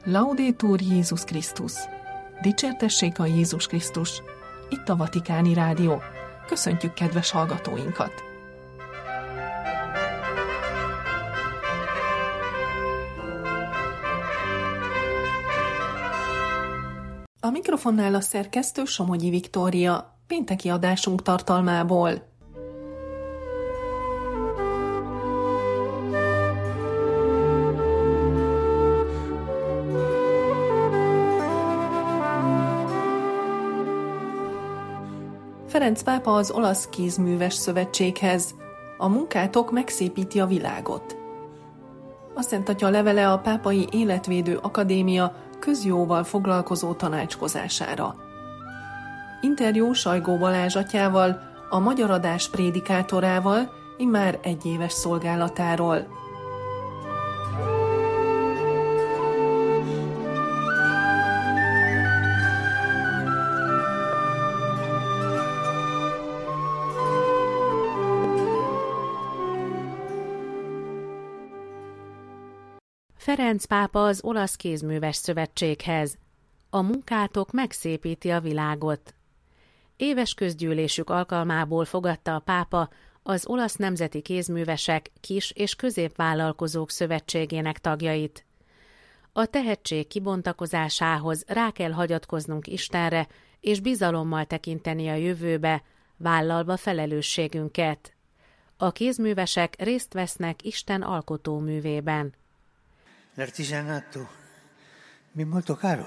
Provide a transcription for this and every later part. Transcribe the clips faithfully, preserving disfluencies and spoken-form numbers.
Laudetur Jézus Krisztus! Dicsértessék a Jézus Krisztus! Itt a Vatikáni Rádió. Köszöntjük kedves hallgatóinkat! A mikrofonnál a szerkesztő Somogyi Viktória, pénteki adásunk tartalmából. Ferenc pápa az Olasz Kézműves Szövetséghez. A munkátok megszépíti a világot. A Szent Atya levele a Pápai Életvédő Akadémia közjóval foglalkozó tanácskozására. Interjú Sajgó Balázs atyával, a Magyar Adás prédikátorával, immár egyéves szolgálatáról. Ferenc pápa az Olasz Kézműves Szövetséghez. A munkátok megszépíti a világot. Éves közgyűlésük alkalmából fogadta a pápa az Olasz Nemzeti Kézművesek Kis- és Középvállalkozók Szövetségének tagjait. A tehetség kibontakozásához rá kell hagyatkoznunk Istenre, és bizalommal tekinteni a jövőbe, vállalva felelősségünket. A kézművesek részt vesznek Isten alkotóművében. L'artigianato mi è molto caro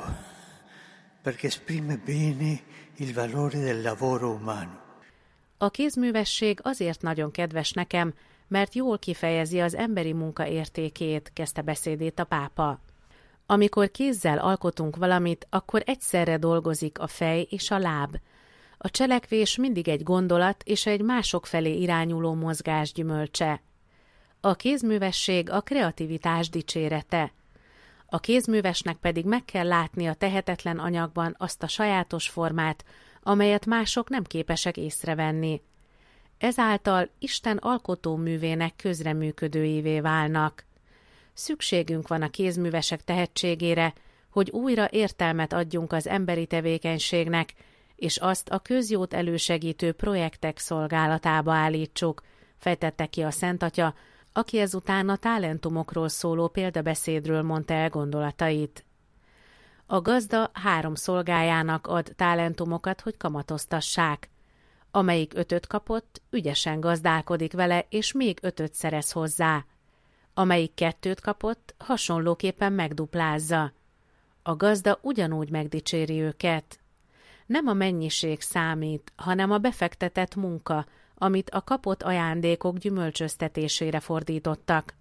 perché esprime bene il valore del lavoro umano. A kézművesség azért nagyon kedves nekem, mert jól kifejezi az emberi munka értékét, kezdte beszédét a pápa. Amikor kézzel alkotunk valamit, akkor egyszerre dolgozik a fej és a láb. A cselekvés mindig egy gondolat és egy mások felé irányuló mozgás gyümölcse. A kézművesség a kreativitás dicsérete. A kézművesnek pedig meg kell látni a tehetetlen anyagban azt a sajátos formát, amelyet mások nem képesek észrevenni. Ezáltal Isten alkotóművének közreműködőivé válnak. Szükségünk van a kézművesek tehetségére, hogy újra értelmet adjunk az emberi tevékenységnek, és azt a közjót elősegítő projektek szolgálatába állítsuk, fejtette ki a Szent Atya, aki ezután a talentumokról szóló példabeszédről mondta el gondolatait. A gazda három szolgájának ad talentumokat, hogy kamatoztassák. Amelyik ötöt kapott, ügyesen gazdálkodik vele, és még ötöt szerez hozzá. Amelyik kettőt kapott, hasonlóképpen megduplázza. A gazda ugyanúgy megdicséri őket. Nem a mennyiség számít, hanem a befektetett munka, amit a kapott ajándékok gyümölcsöztetésére fordítottak.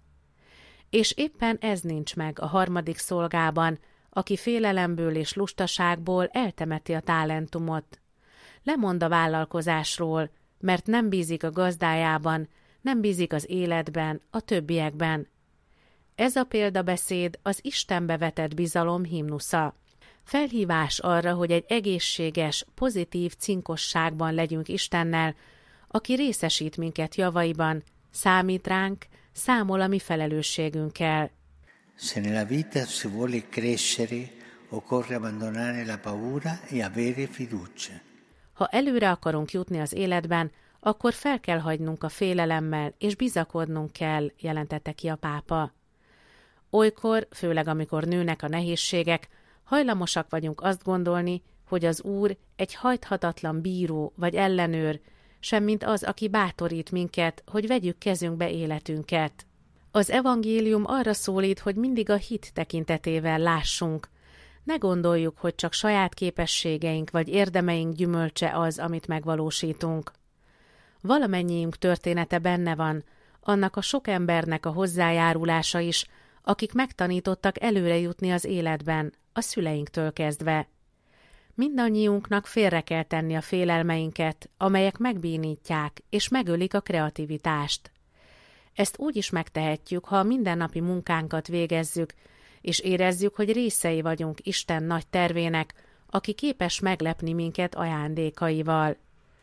És éppen ez nincs meg a harmadik szolgában, aki félelemből és lustaságból eltemeti a talentumot. Lemond a vállalkozásról, mert nem bízik a gazdájában, nem bízik az életben, a többiekben. Ez a példabeszéd az Istenbe vetett bizalom himnusza. Felhívás arra, hogy egy egészséges, pozitív cinkosságban legyünk Istennel, aki részesít minket javaiban, számít ránk, számol a mi felelősségünkkel. Se nella vita si vuole crescere, occorre abbandonare la paura e avere fiducia. Ha előre akarunk jutni az életben, akkor fel kell hagynunk a félelemmel, és bizakodnunk kell, jelentette ki a pápa. Olykor, főleg amikor nőnek a nehézségek, hajlamosak vagyunk azt gondolni, hogy az Úr egy hajthatatlan bíró vagy ellenőr, semmint az, aki bátorít minket, hogy vegyük kezünkbe életünket. Az evangélium arra szólít, hogy mindig a hit tekintetével lássunk. Ne gondoljuk, hogy csak saját képességeink vagy érdemeink gyümölcse az, amit megvalósítunk. Valamennyiünk története benne van, annak a sok embernek a hozzájárulása is, akik megtanítottak előre jutni az életben, a szüleinktől kezdve. Mindannyiunknak félre kell tenni a félelmeinket, amelyek megbénítják és megölik a kreativitást. Ezt úgy is megtehetjük, ha a mindennapi munkánkat végezzük, és érezzük, hogy részei vagyunk Isten nagy tervének, aki képes meglepni minket ajándékaival.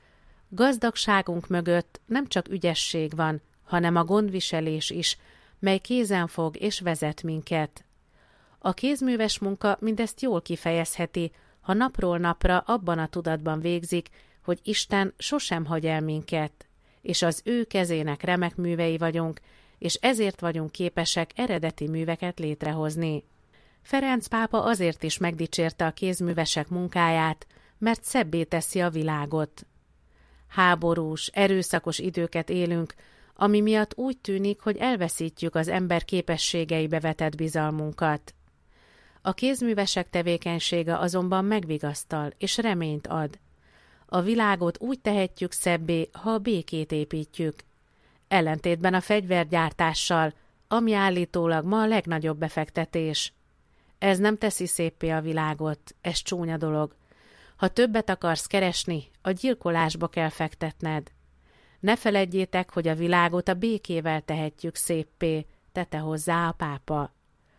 Gazdagságunk mögött nem csak ügyesség van, hanem a gondviselés is, mely kézen fog és vezet minket. A kézműves munka mindezt jól kifejezheti, ha napról napra abban a tudatban végzik, hogy Isten sosem hagy el minket, és az ő kezének remek művei vagyunk, és ezért vagyunk képesek eredeti műveket létrehozni. Ferenc pápa azért is megdicsérte a kézművesek munkáját, mert szebbé teszi a világot. Háborús, erőszakos időket élünk, ami miatt úgy tűnik, hogy elveszítjük az ember képességeibe vetett bizalmunkat. A kézművesek tevékenysége azonban megvigasztal és reményt ad. A világot úgy tehetjük szebbé, ha a békét építjük. Ellentétben a fegyvergyártással, ami állítólag ma a legnagyobb befektetés. Ez nem teszi széppé a világot, ez csúnya dolog. Ha többet akarsz keresni, a gyilkolásba kell fektetned. Ne feledjétek, hogy a világot a békével tehetjük széppé, tette hozzá a pápa.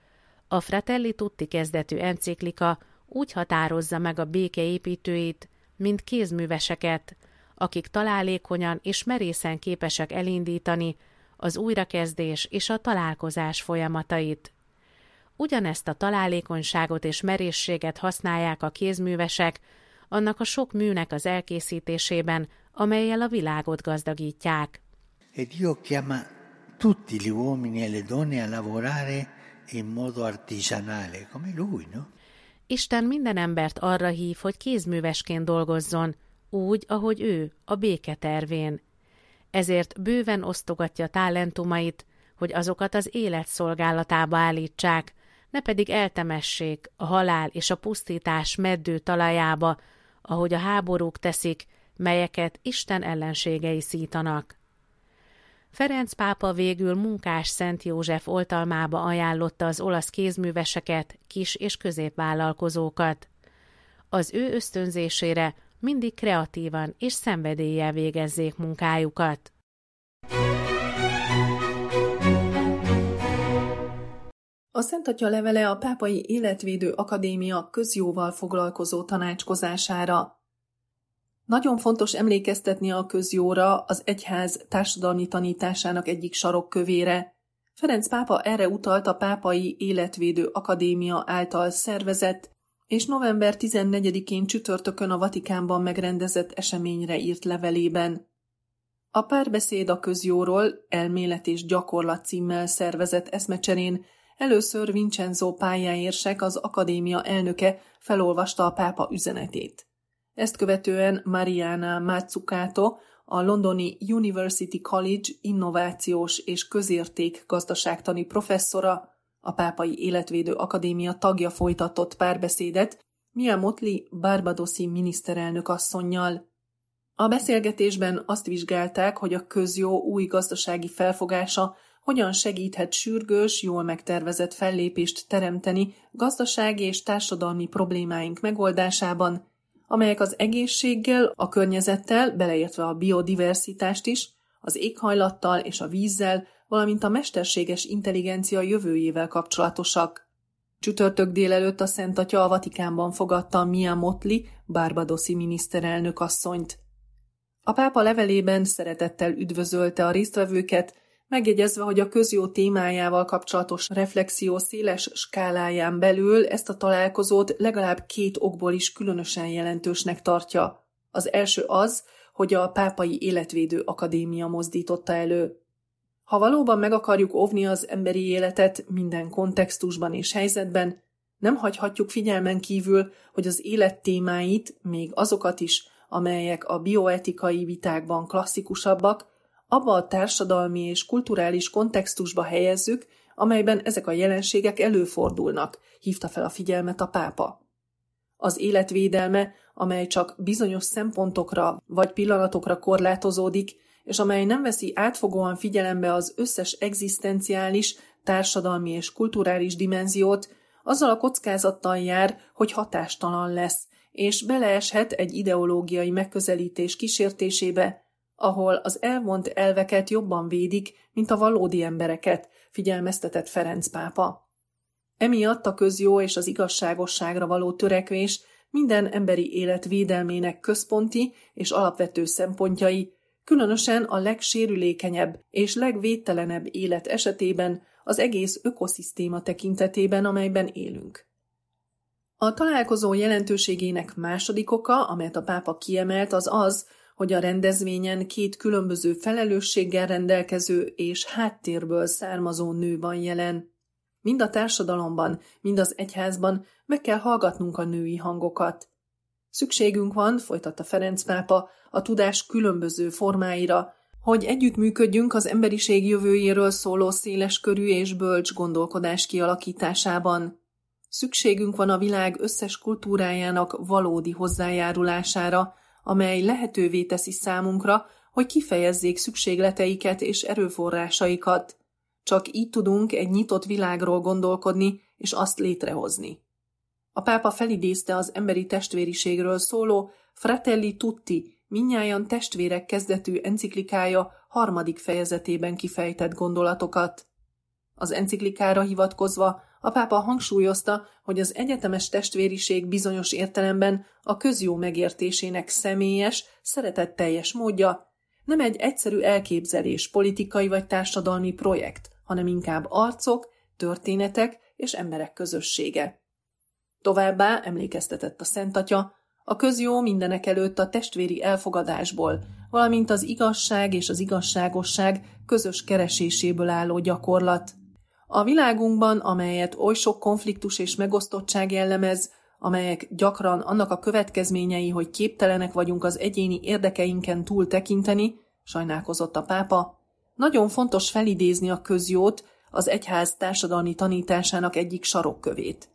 A Fratelli Tutti kezdetű enciklika úgy határozza meg a béke építőit, mint kézműveseket, akik találékonyan és merészen képesek elindítani az újrakezdés és a találkozás folyamatait. Ugyanezt a találékonyságot és merészséget használják a kézművesek annak a sok műnek az elkészítésében, amellyel a világot gazdagítják. E Dio chiama tutti gli uomini e le donne a lavorare in modo artigianale, come lui, no? Isten minden embert arra hív, hogy kézművesként dolgozzon, úgy, ahogy ő, a béke tervén. Ezért bőven osztogatja talentumait, hogy azokat az élet szolgálatába állítsák, ne pedig eltemessék a halál és a pusztítás meddő talajába, ahogy a háborúk teszik, melyeket Isten ellenségei szítanak. Ferenc pápa végül Munkás Szent József oltalmába ajánlotta az olasz kézműveseket, kis- és középvállalkozókat. Az ő ösztönzésére mindig kreatívan és szenvedéllyel végezzék munkájukat. A Szent Atya levele a Pápai Életvédő Akadémia közjóval foglalkozó tanácskozására. Nagyon fontos emlékeztetni a közjóra, az egyház társadalmi tanításának egyik sarokkövére. Ferenc pápa erre utalt a Pápai Életvédő Akadémia által szervezett és november tizennegyedikén csütörtökön a Vatikánban megrendezett eseményre írt levelében. A Párbeszéd a közjóról, elmélet és gyakorlat címmel szervezett eszmecserén először Vincenzo pályaérsek, az akadémia elnöke felolvasta a pápa üzenetét. Ezt követően Mariana Mazzucato, a londoni University College innovációs és közérték gazdaságtani professzora, a Pápai Életvédő Akadémia tagja folytatott párbeszédet Mia Mottley barbadosi miniszterelnök asszonnyal. A beszélgetésben azt vizsgálták, hogy a közjó új gazdasági felfogása hogyan segíthet sürgős, jól megtervezett fellépést teremteni gazdasági és társadalmi problémáink megoldásában, amelyek az egészséggel, a környezettel, beleértve a biodiverzitást is, az éghajlattal és a vízzel, valamint a mesterséges intelligencia jövőjével kapcsolatosak. Csütörtök délelőtt a Szent Atya a Vatikánban fogadta Mia Mottley barbadosi miniszterelnök asszonyt. A pápa levelében szeretettel üdvözölte a résztvevőket, megjegyezve, hogy a közjó témájával kapcsolatos reflexió széles skáláján belül ezt a találkozót legalább két okból is különösen jelentősnek tartja. Az első az, hogy a Pápai Életvédő Akadémia mozdította elő. Ha valóban meg akarjuk óvni az emberi életet minden kontextusban és helyzetben, nem hagyhatjuk figyelmen kívül, hogy az élet témáit, még azokat is, amelyek a bioetikai vitákban klasszikusabbak, abba a társadalmi és kulturális kontextusba helyezzük, amelyben ezek a jelenségek előfordulnak, hívta fel a figyelmet a pápa. Az életvédelme, amely csak bizonyos szempontokra vagy pillanatokra korlátozódik, és amely nem veszi átfogóan figyelembe az összes egzisztenciális, társadalmi és kulturális dimenziót, azzal a kockázattal jár, hogy hatástalan lesz, és beleeshet egy ideológiai megközelítés kísértésébe, ahol az elvont elveket jobban védik, mint a valódi embereket, figyelmeztetett Ferenc pápa. Emiatt a közjó és az igazságosságra való törekvés minden emberi élet védelmének központi és alapvető szempontjai, Különösen a legsérülékenyebb és legvédtelenebb élet esetében, az egész ökoszisztéma tekintetében, amelyben élünk. A találkozó jelentőségének második oka, amelyet a pápa kiemelt, az az, hogy a rendezvényen két különböző felelősséggel rendelkező és háttérből származó nő van jelen. Mind a társadalomban, mind az egyházban meg kell hallgatnunk a női hangokat. Szükségünk van, folytatta Ferenc pápa, a tudás különböző formáira, hogy együttműködjünk az emberiség jövőjéről szóló széleskörű és bölcs gondolkodás kialakításában. Szükségünk van a világ összes kultúrájának valódi hozzájárulására, amely lehetővé teszi számunkra, hogy kifejezzék szükségleteiket és erőforrásaikat. Csak így tudunk egy nyitott világról gondolkodni és azt létrehozni. A pápa felidézte az emberi testvériségről szóló Fratelli Tutti, mindnyájan testvérek kezdetű enciklikája harmadik fejezetében kifejtett gondolatokat. Az enciklikára hivatkozva a pápa hangsúlyozta, hogy az egyetemes testvériség bizonyos értelemben a közjó megértésének személyes, szeretetteljes módja, nem egy egyszerű elképzelés, politikai vagy társadalmi projekt, hanem inkább arcok, történetek és emberek közössége. Továbbá emlékeztetett a Szent Atya, a közjó mindenekelőtt a testvéri elfogadásból, valamint az igazság és az igazságosság közös kereséséből álló gyakorlat. A világunkban, amelyet oly sok konfliktus és megosztottság jellemez, amelyek gyakran annak a következményei, hogy képtelenek vagyunk az egyéni érdekeinken túl tekinteni, sajnálkozott a pápa, nagyon fontos felidézni a közjót, az egyház társadalmi tanításának egyik sarokkövét.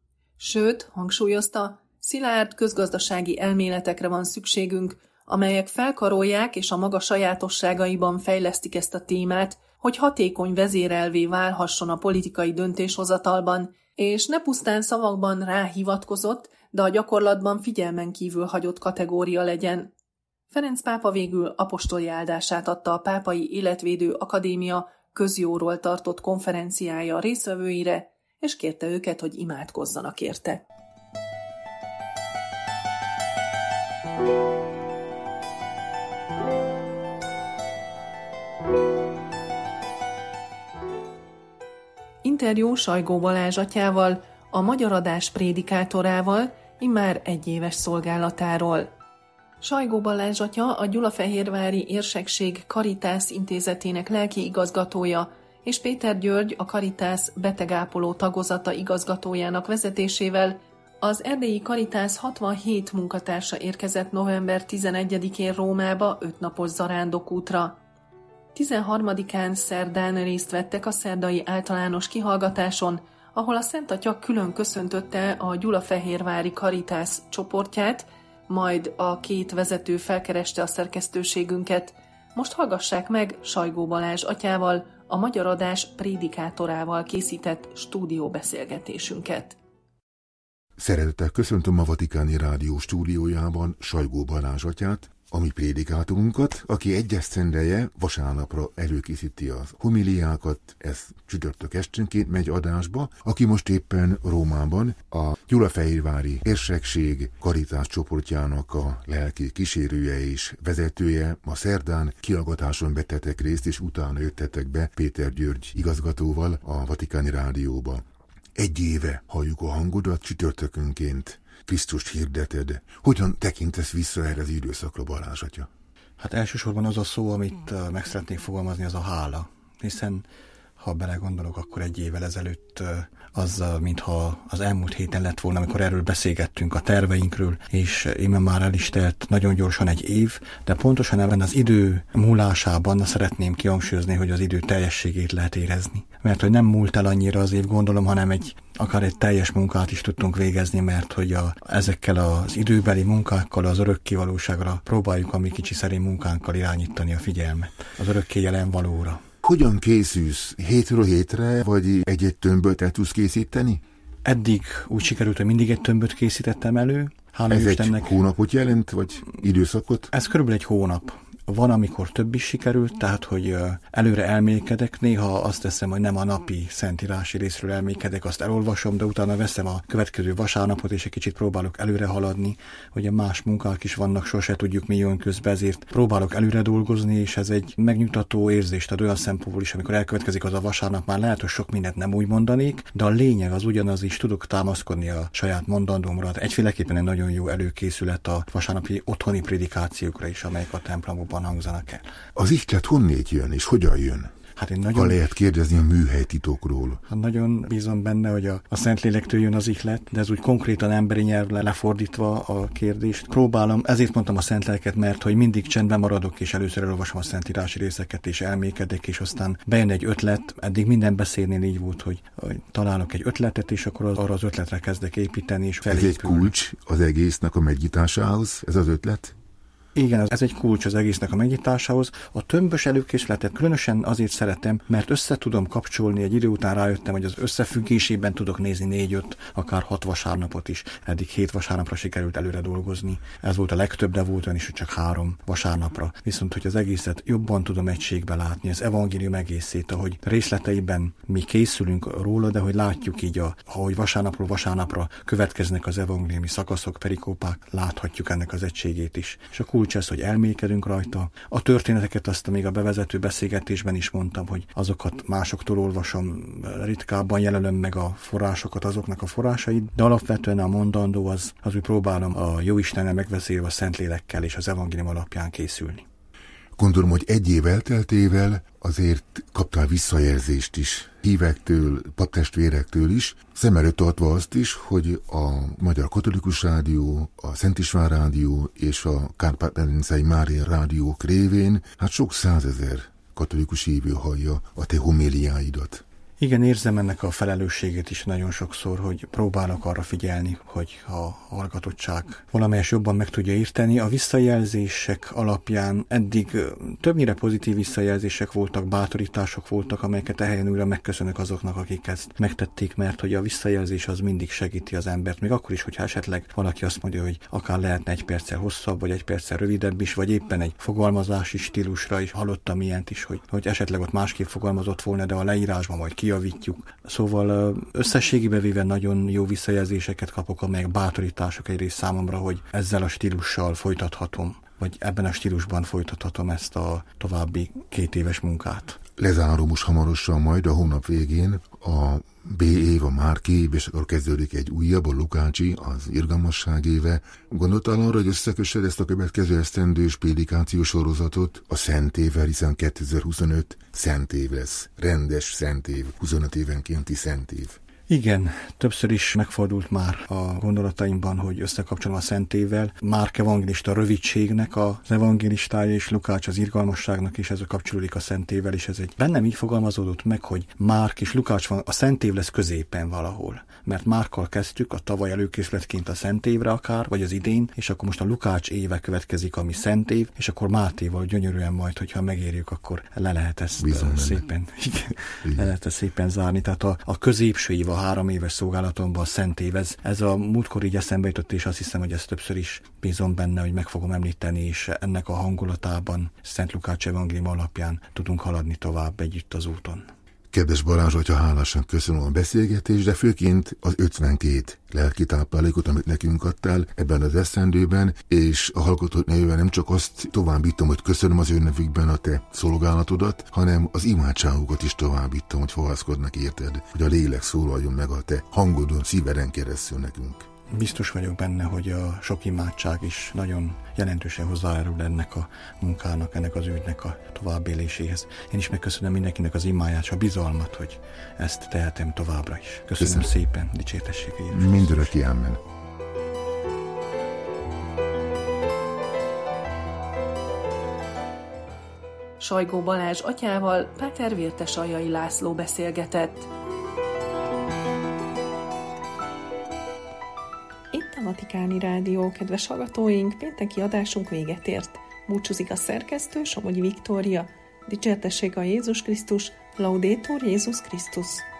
Sőt, hangsúlyozta, szilárd közgazdasági elméletekre van szükségünk, amelyek felkarolják és a maga sajátosságaiban fejlesztik ezt a témát, hogy hatékony vezérelvé válhasson a politikai döntéshozatalban, és ne pusztán szavakban ráhivatkozott, de a gyakorlatban figyelmen kívül hagyott kategória legyen. Ferenc pápa végül apostoli áldását adta a Pápai Életvédő Akadémia közjóról tartott konferenciája résztvevőire, és kérte őket, hogy imádkozzanak érte. Interjú Sajgó Balázs atyával, a Magyar Adás prédikátorával, immár egyéves szolgálatáról. Sajgó Balázs atya a Gyulafehérvári Érsekség Caritas intézetének lelki igazgatója, és Péter György, a Caritas betegápoló tagozata igazgatójának vezetésével az erdélyi Caritas hatvanhét munkatársa érkezett november tizenegyedikén Rómába ötnapos zarándokútra. tizenharmadikán szerdán részt vettek a szerdai általános kihallgatáson, ahol a Szent Atya külön köszöntötte a Gyulafehérvári Caritas csoportját, majd a két vezető felkereste a szerkesztőségünket. Most hallgassák meg Sajgó Balázs atyával, a Magyar Adás prédikátorával készített stúdióbeszélgetésünket. Szeretettel köszöntöm a Vatikáni Rádió stúdiójában Sajgó Balázs atyát, a mi prédikátorunkat, aki egy esztendeje vasárnapra előkészíti az homiliákat, ez csütörtök esténként megy adásba, aki most éppen Rómában a Gyulafehérvári Érsekség Caritas csoportjának a lelki kísérője és vezetője. Ma szerdán kihallgatáson vettetek részt, és utána jöttetek be Péter György igazgatóval a Vatikáni Rádióba. Egy éve halljuk a hangodat csütörtökönként. Krisztust hirdeted. Hogyan tekintesz vissza erre az időszakra, Balázs atya? Hát elsősorban az a szó, amit meg szeretnék fogalmazni, az a hála. Hiszen, ha belegondolok, akkor egy évvel ezelőtt az, mintha az elmúlt héten lett volna, amikor erről beszélgettünk a terveinkről, és íme már el is telt nagyon gyorsan egy év, de pontosan ebben az idő múlásában szeretném kihangsúlyozni, hogy az idő teljességét lehet érezni. Mert hogy nem múlt el annyira az év, gondolom, hanem egy, akár egy teljes munkát is tudtunk végezni, mert hogy a, ezekkel az időbeli munkákkal az örökké valóságra próbáljuk a mi kicsi szerény munkánkkal irányítani a figyelmet, az örökké jelen valóra. Hogyan készülsz? Hétről hétre, vagy egy-egy tömböt el tudsz készíteni? Eddig úgy sikerült, hogy mindig egy tömböt készítettem elő. Hála Ez Istennek. egy hónapot jelent, vagy időszakot? Ez körülbelül egy hónap. van, amikor több is sikerült, tehát, hogy előre elmékedek, néha azt teszem, hogy nem a napi szentírási részről elmékedek, azt elolvasom, de utána veszem a következő vasárnapot, és egy kicsit próbálok előre haladni. Ugye más munkák is vannak, sose tudjuk mi jön közbe, ezért próbálok előre dolgozni, és ez egy megnyugtató érzést ad olyan szempontból is, amikor elkövetkezik az a vasárnap, már lehet, hogy sok mindent nem úgy mondanék, de a lényeg az ugyanaz, is tudok támaszkodni a saját mondandómra. Egyféleképpen egy nagyon jó előkészület a vasárnapi otthoni prédikációkra is, amelyek a templomokban hangzanak el. Az ihlet honnét jön, és hogyan jön? Hát én nagyon... Ha lehet kérdezni a műhelytitokról. Hát nagyon bízom benne, hogy a, a Szentlélektől jön az ihlet, de ez úgy konkrétan emberi nyelvre lefordítva a kérdést. Próbálom, ezért mondtam a Szentléleket, mert hogy mindig csendben maradok, és először elolvasom a szentírási részeket, és elmékedek, és aztán bejön egy ötlet. Eddig minden beszédnél így volt, hogy, hogy találok egy ötletet, és akkor az, arra az ötletre kezdek építeni, és felépülni. Ez egy kulcs az egésznek a megnyitásához, ez az ötlet? Igen, ez egy kulcs az egésznek a megnyitásához. A tömbös előkészületet különösen azért szeretem, mert össze tudom kapcsolni, egy idő után rájöttem, hogy az összefüggésében tudok nézni négy-öt, akár hat vasárnapot is. Eddig hét vasárnapra sikerült előre dolgozni. Ez volt a legtöbb, de volt olyan is, hogy csak három vasárnapra. Viszont, hogy az egészet jobban tudom egységbe látni, az evangélium egészét, ahogy részleteiben mi készülünk róla, de hogy látjuk így, a, ahogy vasárnapról vasárnapra következnek az evangéliumi szakaszok, perikópák, láthatjuk ennek az egységét is. És a kulcs ez, hogy elmékedünk rajta. A történeteket azt még a bevezető beszélgetésben is mondtam, hogy azokat másoktól olvasom, ritkábban jelölöm meg a forrásokat, azoknak a forrásait, de alapvetően a mondandó az, az úgy próbálom a Jóistennel megvezélve a Szentlélekkel és az evangélium alapján készülni. Gondolom, hogy egy év elteltével azért kaptál visszajelzést is hívektől, paptestvérektől is, szem előtt tartva azt is, hogy a Magyar Katolikus Rádió, a Szent István Rádió és a Kárpát-medencei Mária Rádiók révén hát sok százezer katolikus hívő hallja a te homéliáidat. Igen, érzem ennek a felelősségét is nagyon sokszor, hogy próbálok arra figyelni, hogy a hallgatottság valamelyes jobban meg tudja érteni. A visszajelzések alapján eddig többnyire pozitív visszajelzések voltak, bátorítások voltak, amelyeket ehelyen újra megköszönök azoknak, akik ezt megtették, mert hogy a visszajelzés az mindig segíti az embert, még akkor is, hogyha esetleg valaki azt mondja, hogy akár lehetne egy perccel hosszabb, vagy egy perccel rövidebb is, vagy éppen egy fogalmazási stílusra is hallottam ilyent is, hogy, hogy esetleg ott másképp fogalmazott volna, de a leírásban majd ki javítjuk. Szóval összességében véve nagyon jó visszajelzéseket kapok, amelyek bátorítások egyrészt számomra, hogy ezzel a stílussal folytathatom, vagy ebben a stílusban folytathatom ezt a további két éves munkát. Lezárom most hamarosan majd a hónap végén a B év, a Márki év, és akkor kezdődik egy újabb, a Lukácsi, az irgalmasság éve. Gondoltál arra, hogy összekössed ezt a következő esztendős prédikációs sorozatot a Szent évvel, hiszen kétezer-huszonöt Szent év lesz. Rendes Szent év, huszonöt évenkénti Szent év. Igen, többször is megfordult már a gondolataimban, hogy összekapcsolom a Szent évvel. Márk evangélista rövidségnek az evangélistája, és Lukács az irgalmasságnak is, ez a kapcsolódik a Szent évvel, és ez egy bennem így fogalmazódott meg, hogy Márk és Lukács van, a Szent év lesz középen valahol. Mert Márkkal kezdtük, a tavaly előkészületként a Szent évre akár, vagy az idén, és akkor most a Lukács éve következik, ami Szent év, és akkor Mátéval gyönyörűen majd, hogyha megérjük, akkor le lehet ezt Bizony szépen, igen, le lehet ezt szépen zárni. Tehát a, a középső év, a három éves szolgálatomban a Szent év, ez, ez a múltkor így eszembe jutott, és azt hiszem, hogy ezt többször is bízom benne, hogy meg fogom említeni, és ennek a hangulatában Szent Lukács evangélium alapján tudunk haladni tovább együtt az úton. Kedves Balázs atya, hálásan köszönöm a beszélgetést, de főként az ötvenkét lelki táplálékot, amit nekünk adtál ebben az esztendőben, és a hallgatók nevében nem csak azt továbbítom, hogy köszönöm az ő nevükben a te szolgálatodat, hanem az imádságokat is továbbítom, hogy fohászkodnak érted, hogy a lélek szólaljon meg a te hangodon, szíveden keresztül nekünk. Biztos vagyok benne, hogy a sok imádság is nagyon jelentősen hozzájárul ennek a munkának, ennek az ügynek a továbbéléséhez. Én is megköszönöm mindenkinek az imáját, a bizalmat, hogy ezt tehetem továbbra is. Köszönöm, Köszönöm. szépen, dicsértessék Jézus. Mindörökké, amen. Sajgó Balázs atyával Páter Vértesaljai László beszélgetett. Itt a Vatikáni Rádió, kedves hallgatóink, pénteki adásunk véget ért. Búcsúzik a szerkesztő, Somogyi Viktória. Dicsértessék a Jézus Krisztus, Laudetur Jézus Krisztus.